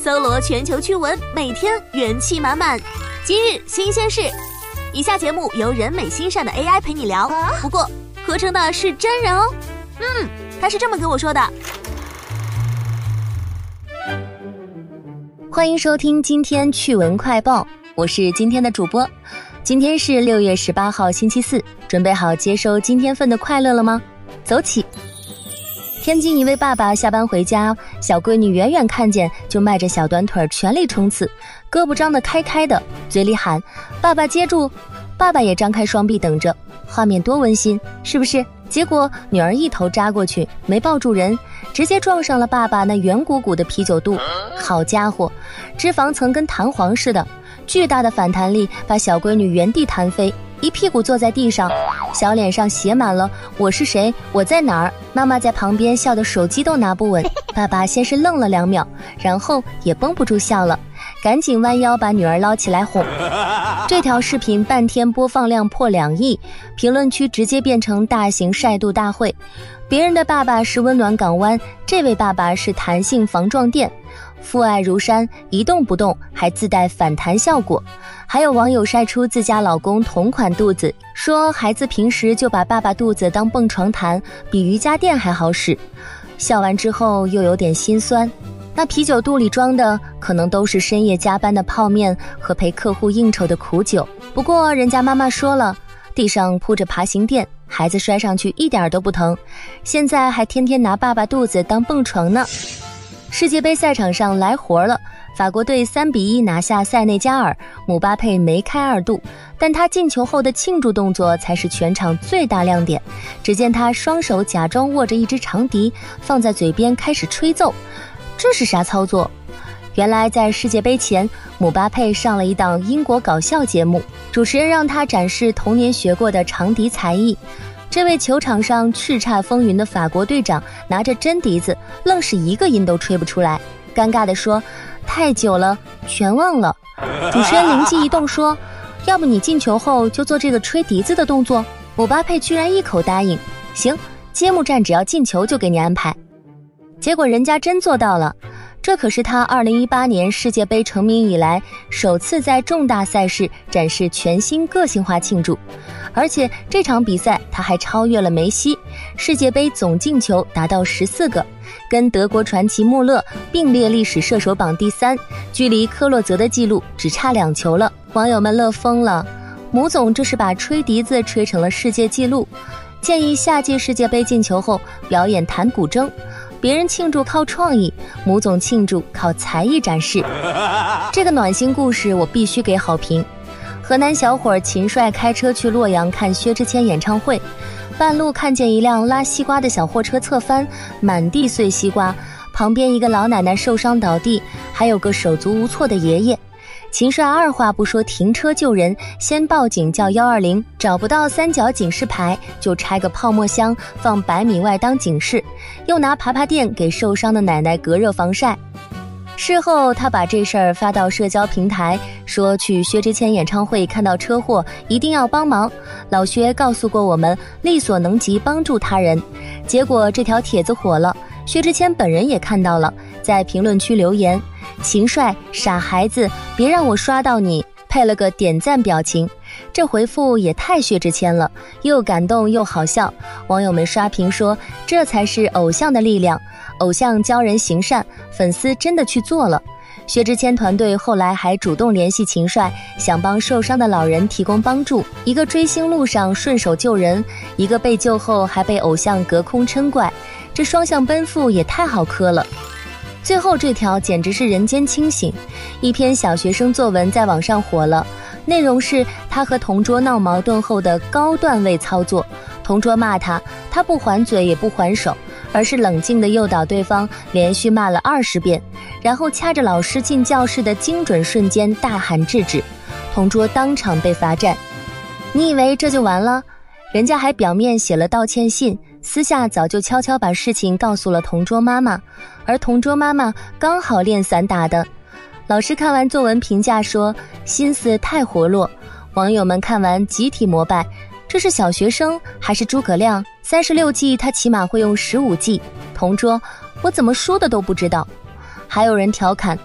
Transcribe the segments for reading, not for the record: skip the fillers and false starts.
搜罗全球趣闻，每天元气满满。今日新鲜事，以下节目由人美心善的 AI 陪你聊，不过合成的是真人哦。他是这么跟我说的。 欢迎收听今天趣闻快报，我是今天的主播。今天是6月18号星期四，准备好接收今天份的快乐了吗？走起！天津一位爸爸下班回家，小闺女远远看见就迈着小短腿全力冲刺，胳膊张得开开的，嘴里喊爸爸接住，爸爸也张开双臂等着，画面多温馨，是不是？结果女儿一头扎过去，没抱住人，直接撞上了爸爸那圆鼓鼓的啤酒肚。好家伙，脂肪层跟弹簧似的，巨大的反弹力把小闺女原地弹飞，一屁股坐在地上，小脸上写满了我是谁，我在哪儿。妈妈在旁边笑得手机都拿不稳，爸爸先是愣了2秒，然后也绷不住笑了，赶紧弯腰把女儿捞起来哄。这条视频半天播放量破2亿，评论区直接变成大型晒肚大会。别人的爸爸是温暖港湾，这位爸爸是弹性防撞垫，父爱如山，一动不动，还自带反弹效果。还有网友晒出自家老公同款肚子，说孩子平时就把爸爸肚子当蹦床弹，比瑜伽垫还好使。笑完之后又有点心酸，那啤酒肚里装的可能都是深夜加班的泡面和陪客户应酬的苦酒。不过人家妈妈说了，地上铺着爬行垫，孩子摔上去一点都不疼，现在还天天拿爸爸肚子当蹦床呢。世界杯赛场上来活了，法国队3-1拿下塞内加尔，姆巴佩梅开2度，但他进球后的庆祝动作才是全场最大亮点。只见他双手假装握着一支长笛，放在嘴边开始吹奏，这是啥操作？原来在世界杯前，姆巴佩上了一档英国搞笑节目，主持人让他展示童年学过的长笛才艺。这位球场上叱咤风云的法国队长拿着真笛子，愣是一个音都吹不出来，尴尬地说太久了，全忘了。主持人灵机一动说，要不你进球后就做这个吹笛子的动作。姆巴佩居然一口答应，行，揭幕战只要进球就给你安排。结果人家真做到了，这可是他2018年世界杯成名以来首次在重大赛事展示全新个性化庆祝。而且这场比赛他还超越了梅西，世界杯总进球达到14个，跟德国传奇穆勒并列历史射手榜第3，距离科洛泽的记录只差2球了。网友们乐疯了，姆总这是把吹笛子吹成了世界纪录。建议下届世界杯进球后表演弹古筝，别人庆祝靠创意，姆总庆祝靠才艺展示。这个暖心故事我必须给好评。河南小伙秦帅开车去洛阳看薛之谦演唱会，半路看见一辆拉西瓜的小货车侧翻，满地碎西瓜，旁边一个老奶奶受伤倒地，还有个手足无措的爷爷。秦帅二话不说停车救人，先报警叫120，找不到3角警示牌，就拆个泡沫箱放100米外当警示，又拿爬爬垫给受伤的奶奶隔热防晒。事后他把这事儿发到社交平台，说去薛之谦演唱会看到车祸一定要帮忙，老薛告诉过我们力所能及帮助他人。结果这条帖子火了，薛之谦本人也看到了，在评论区留言，秦帅傻孩子别让我刷到你，配了个点赞表情。这回复也太薛之谦了，又感动又好笑。网友们刷屏说，这才是偶像的力量，偶像教人行善，粉丝真的去做了。薛之谦团队后来还主动联系秦帅，想帮受伤的老人提供帮助，一个追星路上顺手救人，一个被救后还被偶像隔空嗔怪，这双向奔赴也太好磕了。最后这条简直是人间清醒，一篇小学生作文在网上火了，内容是他和同桌闹矛盾后的高段位操作。同桌骂他，他不还嘴也不还手，而是冷静地诱导对方连续骂了20遍，然后掐着老师进教室的精准瞬间大喊制止，同桌当场被罚站。你以为这就完了？人家还表面写了道歉信，私下早就悄悄把事情告诉了同桌妈妈，而同桌妈妈刚好练散打的。老师看完作文评价说，心思太活络。网友们看完集体膜拜，这是小学生还是诸葛亮？36计他起码会用15计。同桌，我怎么说的都不知道。还有人调侃，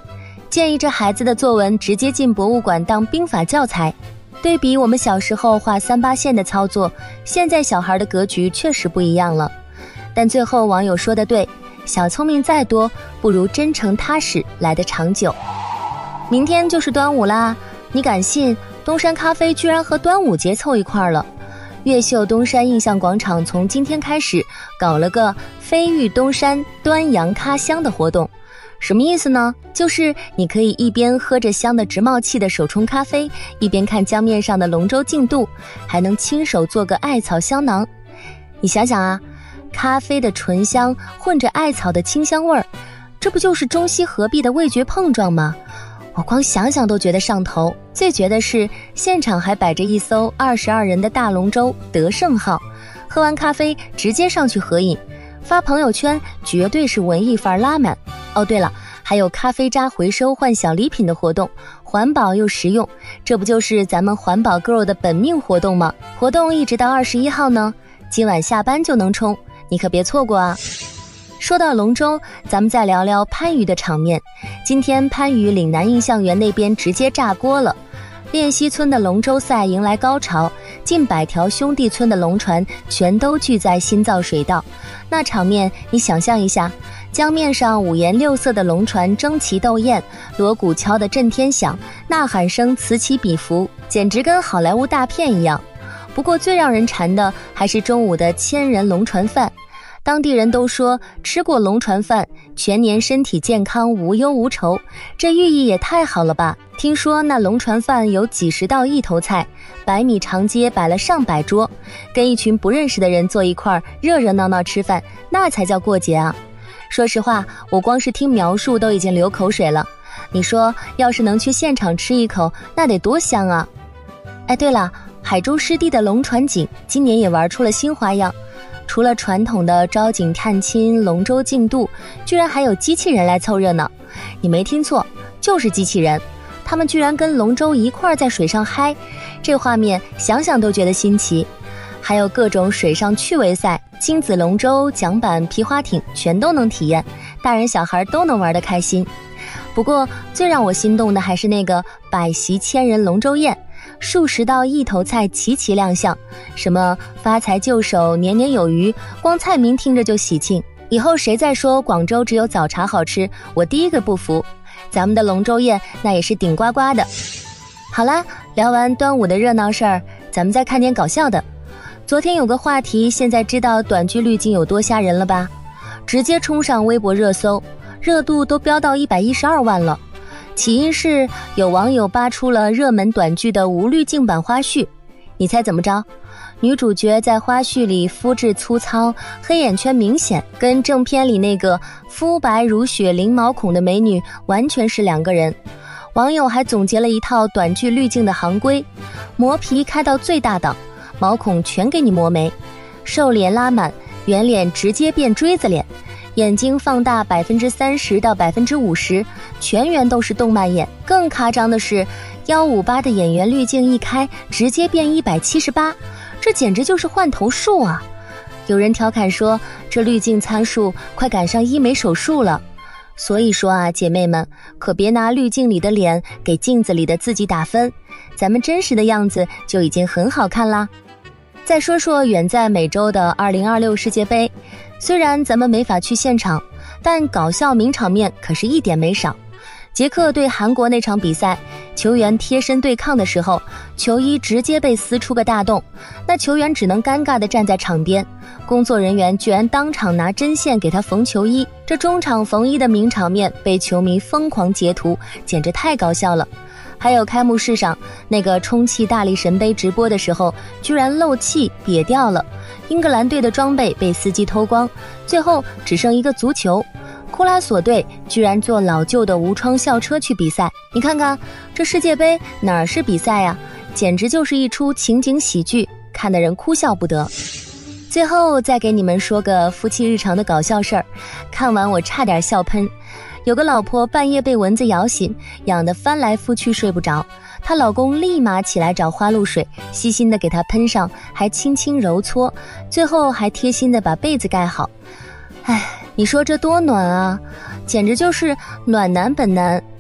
建议这孩子的作文直接进博物馆当兵法教材。对比我们小时候画3-8线的操作，现在小孩的格局确实不一样了。但最后网友说的对，小聪明再多，不如真诚踏实来得长久。明天就是端午啦，你敢信东山咖啡居然和端午节凑一块了？越秀东山印象广场从今天开始搞了个飞越东山端阳咖香的活动。什么意思呢？就是你可以一边喝着香的直冒气的手冲咖啡，一边看江面上的龙舟竞渡，还能亲手做个艾草香囊。你想想啊，咖啡的醇香混着艾草的清香味儿，这不就是中西合璧的味觉碰撞吗？我光想想都觉得上头。最绝的是现场还摆着一艘22人的大龙舟德胜号，喝完咖啡直接上去合影，发朋友圈绝对是文艺范儿拉满。哦对了，还有咖啡渣回收换小礼品的活动，环保又实用，这不就是咱们环保 girl 的本命活动吗？活动一直到21号呢，今晚下班就能冲，你可别错过啊。说到龙舟，咱们再聊聊番禺的场面。今天番禺岭南印象园那边直接炸锅了，练溪村的龙舟赛迎来高潮，近100条兄弟村的龙船全都聚在新造水道，那场面你想象一下，江面上5颜6色的龙船争奇斗艳，锣鼓敲得震天响，呐喊声此起彼伏，简直跟好莱坞大片一样。不过最让人馋的还是中午的1000人龙船饭，当地人都说吃过龙船饭，全年身体健康无忧无愁，这寓意也太好了吧。听说那龙船饭有几十道一头菜，100米长街摆了上百桌，跟一群不认识的人坐一块儿热热闹闹吃饭，那才叫过节啊。说实话，我光是听描述都已经流口水了，你说要是能去现场吃一口，那得多香啊。哎，对了，海州湿地的龙船景今年也玩出了新花样，除了传统的招景探亲、龙舟竞渡，居然还有机器人来凑热闹。你没听错，就是机器人，他们居然跟龙舟一块在水上嗨，这画面想想都觉得新奇。还有各种水上趣味赛，亲子龙舟、桨板、皮划艇全都能体验，大人小孩都能玩得开心。不过最让我心动的还是那个百席1000人龙舟宴，数十道一头菜齐齐亮相，什么发财就手、年年有余，光菜名听着就喜庆。以后谁再说广州只有早茶好吃，我第一个不服。咱们的龙舟宴那也是顶呱呱的。好啦，聊完端午的热闹事儿，咱们再看点搞笑的。昨天有个话题，现在知道短剧滤镜有多吓人了吧？直接冲上微博热搜，热度都飙到112万了。起因是有网友扒出了热门短剧的无滤镜版花絮，你猜怎么着？女主角在花絮里肤质粗糙，黑眼圈明显，跟正片里那个肤白如雪零毛孔的美女完全是两个人。网友还总结了一套短剧滤镜的行规：磨皮开到最大档，毛孔全给你磨没，瘦脸拉满，圆脸直接变锥子脸，眼睛放大30%到50%，全员都是动漫眼。更夸张的是158的演员滤镜一开，直接变178，这简直就是换头术啊！有人调侃说，这滤镜参数快赶上医美手术了。所以说啊，姐妹们，可别拿滤镜里的脸给镜子里的自己打分，咱们真实的样子就已经很好看啦。再说说远在美洲的2026世界杯，虽然咱们没法去现场，但搞笑名场面可是一点没少。捷克对韩国那场比赛，球员贴身对抗的时候，球衣直接被撕出个大洞，那球员只能尴尬地站在场边，工作人员居然当场拿针线给他缝球衣，这中场缝衣的名场面被球迷疯狂截图，简直太搞笑了。还有开幕式上那个充气大力神杯直播的时候，居然漏气瘪掉了，英格兰队的装备被司机偷光，最后只剩一个足球。库拉索队居然坐老旧的无窗校车去比赛，你看看这世界杯哪儿是比赛呀，简直就是一出情景喜剧，看得人哭笑不得。最后再给你们说个夫妻日常的搞笑事儿，看完我差点笑喷。有个老婆半夜被蚊子咬醒，痒得翻来覆去睡不着，她老公立马起来找花露水，细心地给她喷上，还轻轻揉搓，最后还贴心地把被子盖好。哎，你说这多暖啊，简直就是暖男本男。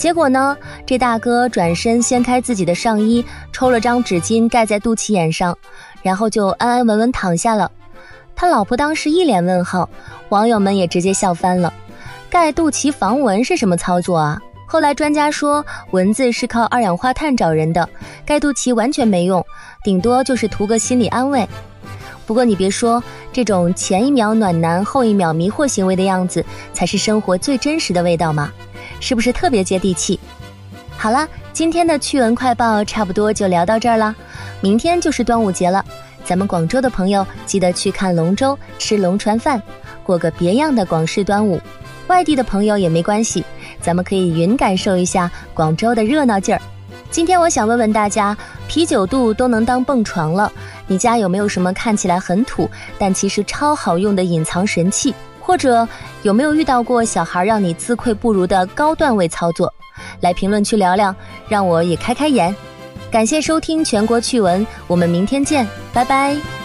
结果呢，这大哥转身掀开自己的上衣，抽了张纸巾盖在肚脐眼上，然后就安安稳稳躺下了。他老婆当时一脸问号，网友们也直接笑翻了。盖肚脐防蚊是什么操作啊？后来专家说，蚊子是靠二氧化碳找人的，盖肚脐完全没用，顶多就是图个心理安慰。不过你别说，这种前一秒暖男后一秒迷惑行为的样子，才是生活最真实的味道嘛，是不是特别接地气？好了，今天的趣闻快报差不多就聊到这儿了，明天就是端午节了，咱们广州的朋友记得去看龙舟，吃龙船饭，过个别样的广式端午。外地的朋友也没关系，咱们可以云感受一下广州的热闹劲儿。今天我想问问大家，啤酒肚都能当蹦床了，你家有没有什么看起来很土但其实超好用的隐藏神器？或者有没有遇到过小孩让你自愧不如的高段位操作？来评论区聊聊，让我也开开眼。感谢收听全国趣闻，我们明天见，拜拜。